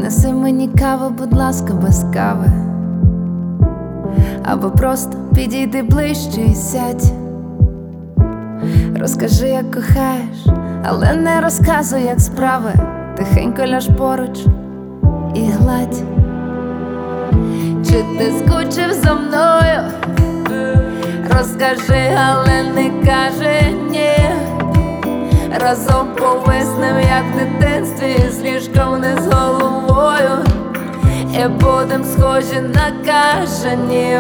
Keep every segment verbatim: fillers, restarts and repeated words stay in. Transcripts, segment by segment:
Принеси мені каву, будь ласка, без кави, або просто підійди ближче і сядь. Розкажи, як кохаєш, але не розказуй, як справи. Тихенько ляж поруч і гладь. Чи ти скучив за мною? Розкажи, але не кажи ні. Разом повиснем, як в дитинстві, з ліжком вниз головою, і будем схожі на кажанів.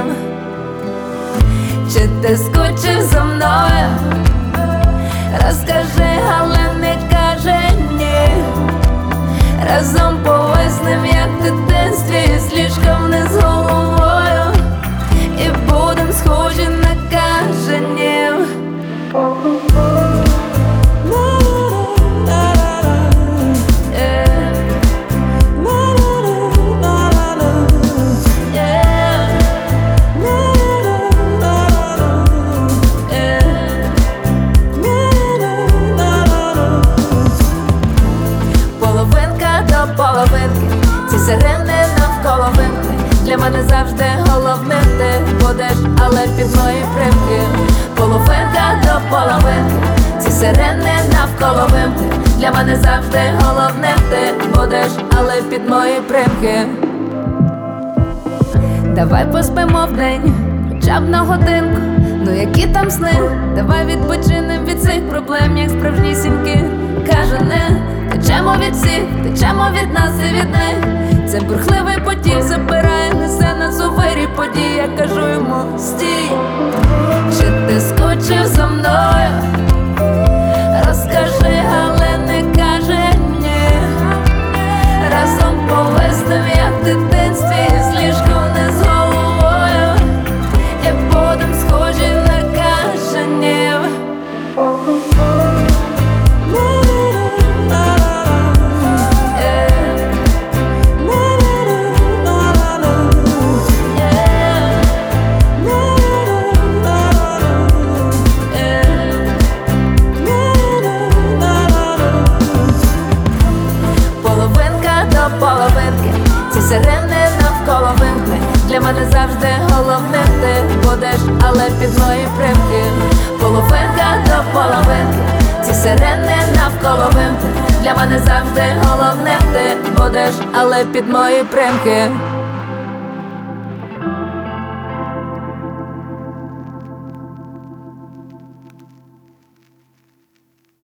Чи ти скучив за мною? Розкажи, але не кажи ні. Разом повиснем, як в дитинстві, з ліжком вниз головою, і будем схожі на кажанів. Ці сирени навколо вимкни. Для мене завжди головним ти будеш, але під мої примки. Половинка до половинки. Ці сирени навколо вимкни. Для мене завжди головним ти будеш, але під мої примки. Давай поспимо вдень, хоча б на годинку. Ну які там сни? Давай відпочинем від цих проблем, як справжнісінькі кажани. Течемо від всіх, течемо від нас і від них. Це бурхливий потік забирає, несе нас у вирі подій. Я кажу йому стій. Чи ти скучив за мною? Розкажи, але не кажи ні. Разом повиснем, як в дитинстві, з ліжком вниз головою, і будем схожі на кажанів. Половинки, ці сирени навколо вимкни. Для мене завжди головним ти будеш, але під мої примки. Половинка до половинки, ці сирени навколо вимкни. Для мене завжди головним ти будеш, але під мої примки.